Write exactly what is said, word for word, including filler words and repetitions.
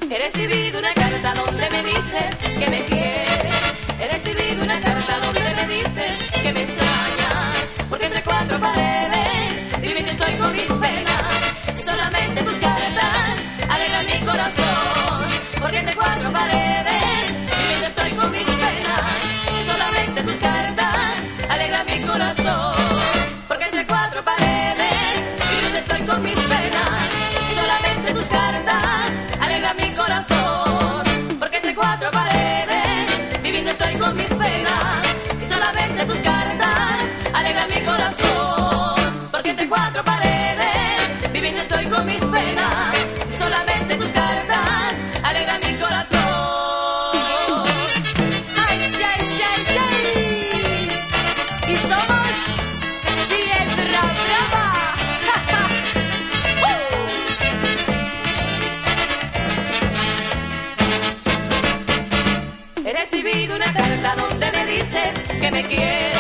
He recibido una carta donde me dices que me quieres. He recibido una carta donde me dices que me extrañas. Porque entre cuatro paredes viviendo estoy con mis penas. Solamente tus cartas alegran mi corazón. Porque entre cuatro paredes viviendo estoy con mis penas. Solamente tus cartas alegran mi corazón. Porque entre cuatro paredes viviendo estoy con mis penas. Solamente tus cartas alegran mi corazón. Porque entre cuatro paredes viviendo estoy con mis penas. Y solamente tus cartas alegran mi corazón. Porque entre cuatro paredes viviendo estoy con mis penas. Y solamente tus cartas alegran mi corazón. Ay, ay, ay, ay. Y somos Piedra Brava. He recibido una carta donde me dices que me quieres.